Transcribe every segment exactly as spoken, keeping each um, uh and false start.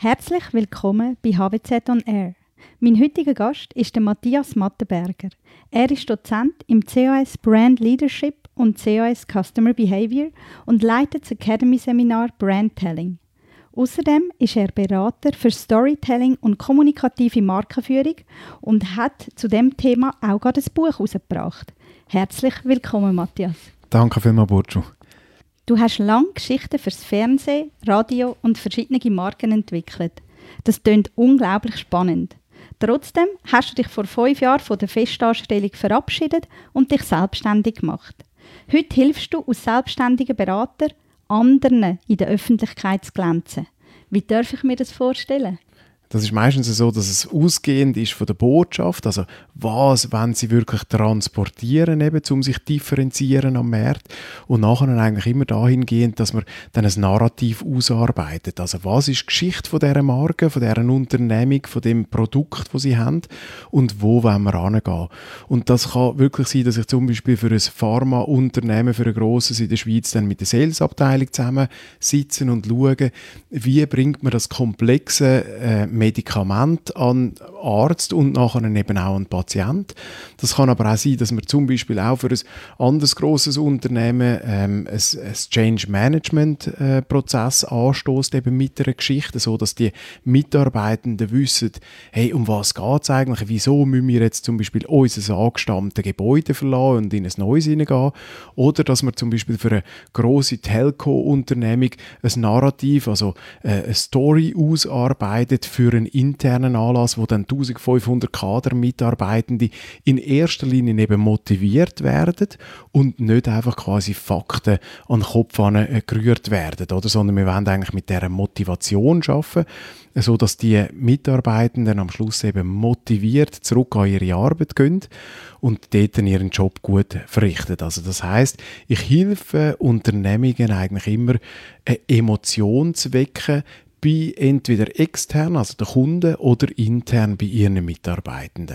Herzlich willkommen bei H W Z On Air. Mein heutiger Gast ist der Matthias Mattenberger. Er ist Dozent im C A S Brand Leadership und C A S Customer Behavior und leitet das Academy-Seminar Brand Telling. Außerdem ist er Berater für Storytelling und kommunikative Markenführung und hat zu dem Thema auch gerade ein Buch herausgebracht. Herzlich willkommen, Matthias. Danke vielmals, Burcu. Du hast lange Geschichten fürs Fernsehen, Radio und verschiedene Marken entwickelt. Das klingt unglaublich spannend. Trotzdem hast du dich vor fünf Jahren von der Festanstellung verabschiedet und dich selbstständig gemacht. Heute hilfst du als selbstständiger Berater, anderen in der Öffentlichkeit zu glänzen. Wie darf ich mir das vorstellen? Das ist meistens so, dass es ausgehend ist von der Botschaft, also was wollen sie wirklich transportieren, eben, um sich zu differenzieren am Markt, und nachher eigentlich immer dahingehend, dass man dann ein Narrativ ausarbeitet. Also was ist die Geschichte von dieser Marke, von dieser Unternehmung, von dem Produkt, das sie haben, und wo wollen wir hingehen. Und das kann wirklich sein, dass ich zum Beispiel für ein Pharmaunternehmen, für ein grosses in der Schweiz, dann mit der Salesabteilung zusammen sitzen und schauen, wie bringt man das komplexe äh, Medikament an Arzt und nachher eben auch an Patient. Das kann aber auch sein, dass man zum Beispiel auch für ein anderes grosses Unternehmen ähm, ein, ein Change-Management-Prozess äh, anstößt, eben mit einer Geschichte, so dass die Mitarbeitenden wissen, hey, um was geht es eigentlich, wieso müssen wir jetzt zum Beispiel unser angestammtes Gebäude verlassen und in ein neues hineingehen, oder dass man zum Beispiel für eine grosse Telco-Unternehmung ein Narrativ, also äh, eine Story ausarbeitet für einen internen Anlass, wo dann eintausendfünfhundert Kadermitarbeitende in erster Linie eben motiviert werden und nicht einfach quasi Fakten an den Kopf gerührt werden, oder? Sondern wir wollen eigentlich mit dieser Motivation arbeiten, sodass die Mitarbeitenden am Schluss eben motiviert zurück an ihre Arbeit gehen und dort ihren Job gut verrichten. Also das heisst, ich helfe Unternehmungen eigentlich immer, eine Emotion zu wecken, bei entweder extern, also den Kunden, oder intern bei ihren Mitarbeitenden.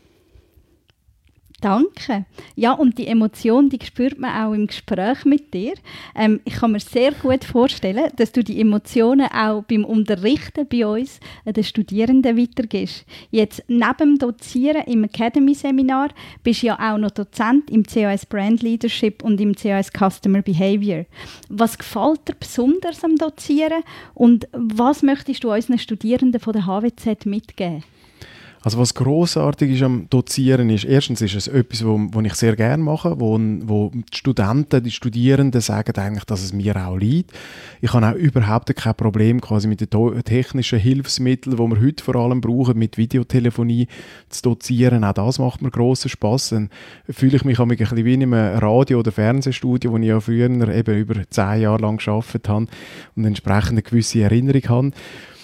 Danke. Ja, und die Emotion, die spürt man auch im Gespräch mit dir. Ähm, ich kann mir sehr gut vorstellen, dass du die Emotionen auch beim Unterrichten bei uns, äh, den Studierenden, weitergibst. Jetzt, neben dem Dozieren im Academy-Seminar, bist du ja auch noch Dozent im C A S Brand Leadership und im C A S Customer Behavior. Was gefällt dir besonders am Dozieren und was möchtest du unseren Studierenden von der H W Z mitgeben? Also was grossartig ist am Dozieren ist, erstens ist es etwas, was ich sehr gerne mache, wo, wo die Studenten, die Studierenden sagen eigentlich, dass es mir auch liegt. Ich habe auch überhaupt kein Problem quasi mit den technischen Hilfsmitteln, die wir heute vor allem brauchen, mit Videotelefonie zu dozieren. Auch das macht mir grossen Spass. Dann fühle ich mich ein bisschen wie in einem Radio- oder Fernsehstudio, wo ich ja früher eben über zehn Jahre lang gearbeitet habe und entsprechend eine gewisse Erinnerung habe.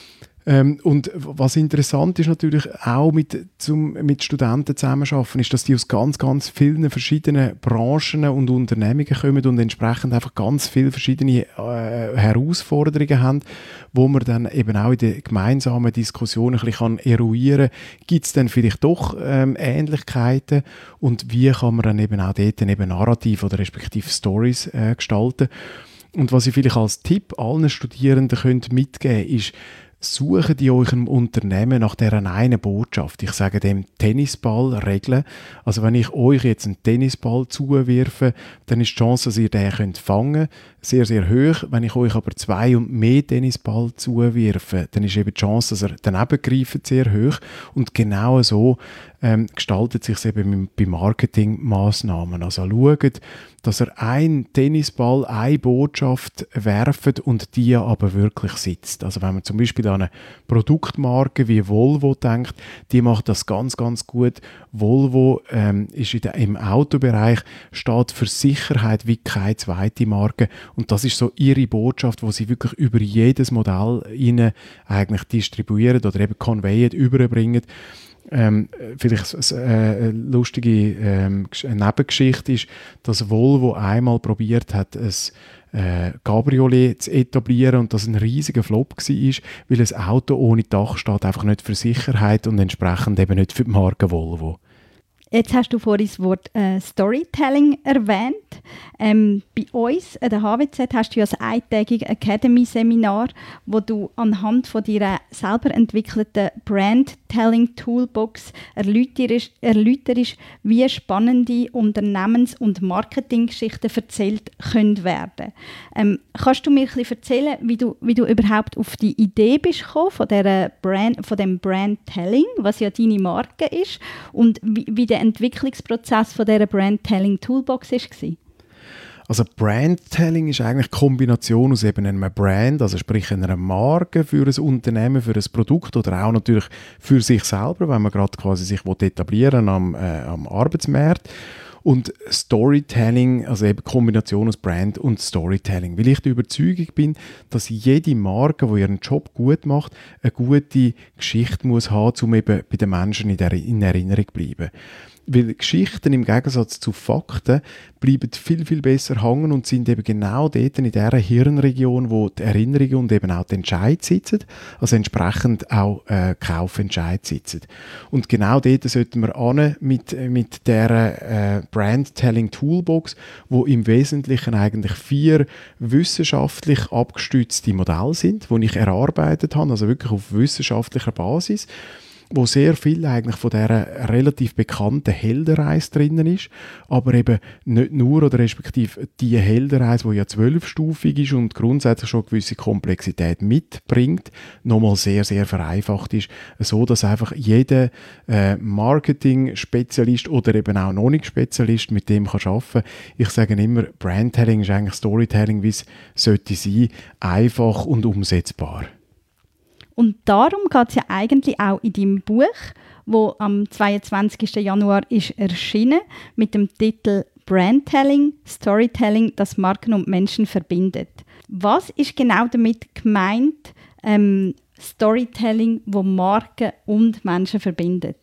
Ähm, und was interessant ist natürlich auch mit, zum, mit Studenten zusammenarbeiten, ist, dass die aus ganz, ganz vielen verschiedenen Branchen und Unternehmungen kommen und entsprechend einfach ganz viele verschiedene äh, Herausforderungen haben, wo man dann eben auch in der gemeinsamen Diskussion ein bisschen eruieren kann, gibt es dann vielleicht doch ähm, Ähnlichkeiten und wie kann man dann eben auch dort eben Narrativ oder respektive Stories äh, gestalten. Und was ich vielleicht als Tipp allen Studierenden könnt mitgeben könnt, ist, suchen die euch im Unternehmen nach dieser einen Botschaft. Ich sage dem Tennisball-Regeln. Also wenn ich euch jetzt einen Tennisball zuwirfe, dann ist die Chance, dass ihr den könnt fangen, sehr, sehr hoch. Wenn ich euch aber zwei und mehr Tennisball zuwirfe, dann ist eben die Chance, dass er daneben greift, sehr hoch. Und genau so ähm, gestaltet sich es eben bei Marketingmaßnahmen. Also schaut, dass er einen Tennisball, eine Botschaft werft und die aber wirklich sitzt. Also wenn man zum Beispiel an eine Produktmarke wie Volvo denkt, die macht das ganz, ganz gut. Volvo ähm, ist in der, im Autobereich, steht für Sicherheit wie keine zweite Marke. Und das ist so ihre Botschaft, die sie wirklich über jedes Modell rein eigentlich distribuieren oder eben conveyen, überbringen. Ähm, vielleicht äh, eine lustige ähm, Nebengeschichte ist, dass Volvo einmal probiert hat, ein äh, Cabriolet zu etablieren und das ein riesiger Flop war, weil ein Auto ohne Dach steht einfach nicht für Sicherheit und entsprechend eben nicht für die Marke Volvo. Jetzt hast du vorhin das Wort äh, Storytelling erwähnt. Ähm, bei uns an der H W Z hast du ja ein eintägiges Academy-Seminar, wo du anhand von deiner selber entwickelten Brand-Telling-Toolbox erläuterst, erläuterst, wie spannende Unternehmens- und Marketinggeschichten erzählt können werden. Ähm, kannst du mir ein bisschen erzählen, wie du, wie du überhaupt auf die Idee bist gekommen von, dieser Brand, von dem Brand-Telling, was ja deine Marke ist, und wie, wie der Entwicklungsprozess von dieser Brand-Telling-Toolbox war? Also Brand-Telling ist eigentlich die Kombination aus eben einem Brand, also sprich einer Marke für ein Unternehmen, für ein Produkt oder auch natürlich für sich selber, wenn man gerade quasi sich etablieren am, äh, am Arbeitsmarkt. Und Storytelling, also eben Kombination aus Brand und Storytelling. Weil ich der Überzeugung bin, dass jede Marke, die ihren Job gut macht, eine gute Geschichte muss haben, um eben bei den Menschen in, der, in Erinnerung zu bleiben. Weil Geschichten im Gegensatz zu Fakten bleiben viel, viel besser hängen und sind eben genau dort in dieser Hirnregion, wo die Erinnerungen und eben auch die Entscheid sitzen, also entsprechend auch äh, Kaufentscheid sitzen. Und genau dort sollten wir hin mit, mit dieser äh, Brand-Telling-Toolbox, wo im Wesentlichen eigentlich vier wissenschaftlich abgestützte Modelle sind, die ich erarbeitet habe, also wirklich auf wissenschaftlicher Basis, wo sehr viel eigentlich von dieser relativ bekannten Heldenreise drinnen ist, aber eben nicht nur, oder respektive die Heldenreise, die ja zwölfstufig ist und grundsätzlich schon eine gewisse Komplexität mitbringt, nochmal sehr, sehr vereinfacht ist, so dass einfach jeder äh, Marketing-Spezialist oder eben auch noch nicht Spezialist mit dem kann arbeiten. Ich sage immer, Brandtelling ist eigentlich Storytelling, wie es sollte sein, einfach und umsetzbar. Und darum geht es ja eigentlich auch in deinem Buch, das am zweiundzwanzigsten Januar ist erschienen, mit dem Titel Brandtelling, Storytelling, das Marken und Menschen verbindet. Was ist genau damit gemeint, ähm, Storytelling, wo Marken und Menschen verbindet?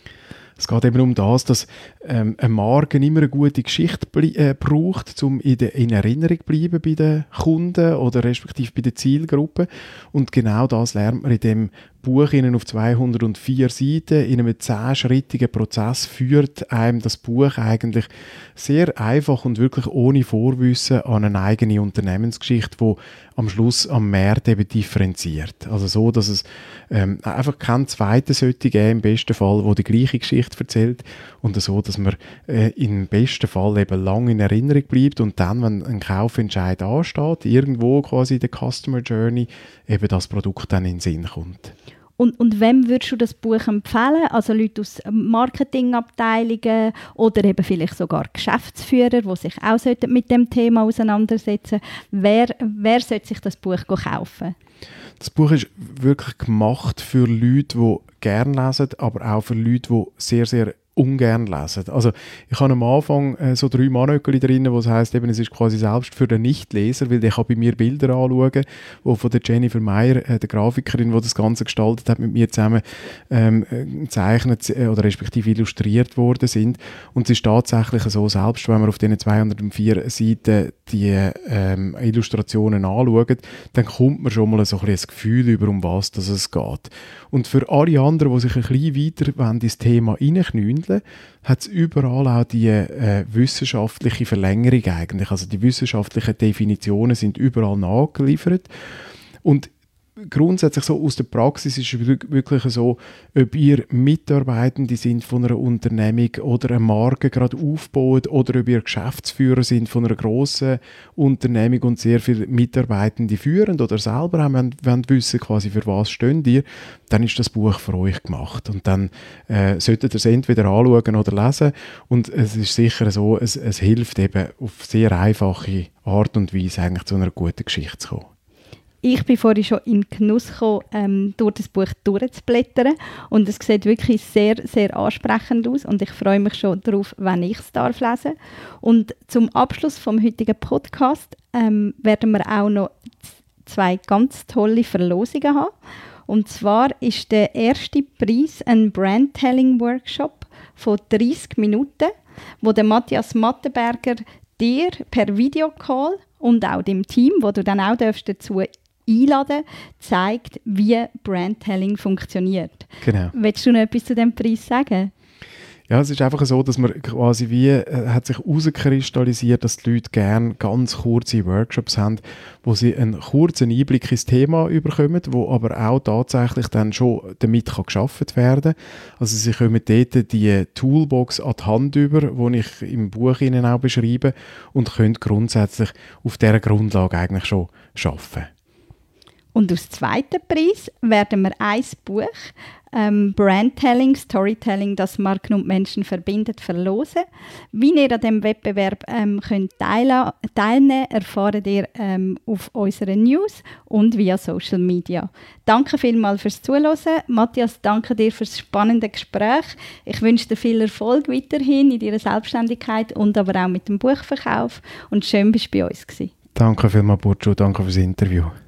Es geht eben um das, dass ähm, eine Marke immer eine gute Geschichte äh, braucht, um in, de, in Erinnerung zu bleiben bei den Kunden oder respektive bei der Zielgruppe. Und genau das lernt man in dem Buch auf zweihundertvier Seiten. In einem zehnschrittigen Prozess führt einem das Buch eigentlich sehr einfach und wirklich ohne Vorwissen an eine eigene Unternehmensgeschichte, die am Schluss am Markt eben differenziert. Also so, dass es ähm, einfach keinen zweiten sollte geben, im besten Fall, der die gleiche Geschichte erzählt, und so, dass man äh, im besten Fall eben lang in Erinnerung bleibt und dann, wenn ein Kaufentscheid ansteht, irgendwo quasi in der Customer Journey, eben das Produkt dann in den Sinn kommt. Und, und wem würdest du das Buch empfehlen? Also Leute aus Marketingabteilungen oder eben vielleicht sogar Geschäftsführer, die sich auch mit dem Thema auseinandersetzen sollten. Wer, wer sollte sich das Buch kaufen? Das Buch ist wirklich gemacht für Leute, die gerne lesen, aber auch für Leute, die sehr, sehr ungern lesen. Also ich habe am Anfang äh, so drei Mannöckchen drin, wo es heisst, eben, es ist quasi selbst für den Nichtleser, weil der kann bei mir Bilder anschauen, die von der Jennifer Meyer, äh, der Grafikerin, die das Ganze gestaltet hat, mit mir zusammen ähm, gezeichnet äh, oder respektive illustriert worden sind. Und es ist tatsächlich so, selbst wenn man auf diesen zweihundertvier Seiten die ähm, Illustrationen anschaut, dann kommt man schon mal so ein bisschen ein Gefühl über, um was das es geht. Und für alle anderen, die sich ein bisschen weiter in das Thema reinknündeln, hat es überall auch die äh, wissenschaftliche Verlängerung eigentlich. Also die wissenschaftlichen Definitionen sind überall nachgeliefert. Und grundsätzlich so aus der Praxis ist es wirklich so, ob ihr Mitarbeitende sind von einer Unternehmung oder eine Marke gerade aufbaut oder ob ihr Geschäftsführer sind von einer grossen Unternehmung und sehr viele Mitarbeitende führen oder selber haben wollen, wollen wissen, quasi für was steht ihr, dann ist das Buch für euch gemacht. Und dann äh, solltet ihr es entweder anschauen oder lesen. Und es ist sicher so, es, es hilft eben auf sehr einfache Art und Weise eigentlich zu einer guten Geschichte zu kommen. Ich bin vorhin schon in den Genuss gekommen, ähm, durch das Buch durchzublättern, und es sieht wirklich sehr, sehr ansprechend aus und ich freue mich schon darauf, wenn ich es darf lesen. Und zum Abschluss vom heutigen Podcast ähm, werden wir auch noch zwei ganz tolle Verlosungen haben. Und zwar ist der erste Preis ein Brandtelling-Workshop von dreißig Minuten, wo der Matthias Mattenberger dir per Videocall und auch dem Team, wo du dann auch darfst dazu einladen, zeigt, wie Brandtelling funktioniert. Genau. Willst du noch etwas zu diesem Preis sagen? Ja, es ist einfach so, dass man quasi wie, äh, hat sich herauskristallisiert, dass die Leute gerne ganz kurze Workshops haben, wo sie einen kurzen Einblick ins Thema bekommen, wo aber auch tatsächlich dann schon damit kann gearbeitet werden kann. Also sie kommen dort die Toolbox an die Hand über, die ich im Buch Ihnen auch beschreibe, und können grundsätzlich auf dieser Grundlage eigentlich schon arbeiten. Und aus zweiten Preis werden wir ein Buch, ähm, Brandtelling, Storytelling, das Marken und Menschen verbindet, verlosen. Wie ihr an diesem Wettbewerb ähm, könnt teil- teilnehmen könnt, erfahrt ihr ähm, auf unseren News und via Social Media. Danke vielmals fürs Zuhören. Matthias, danke dir für das spannende Gespräch. Ich wünsche dir viel Erfolg weiterhin in deiner Selbstständigkeit und aber auch mit dem Buchverkauf. Und schön, bist du bei uns gewesen. Danke vielmals, Burcu, danke fürs Interview.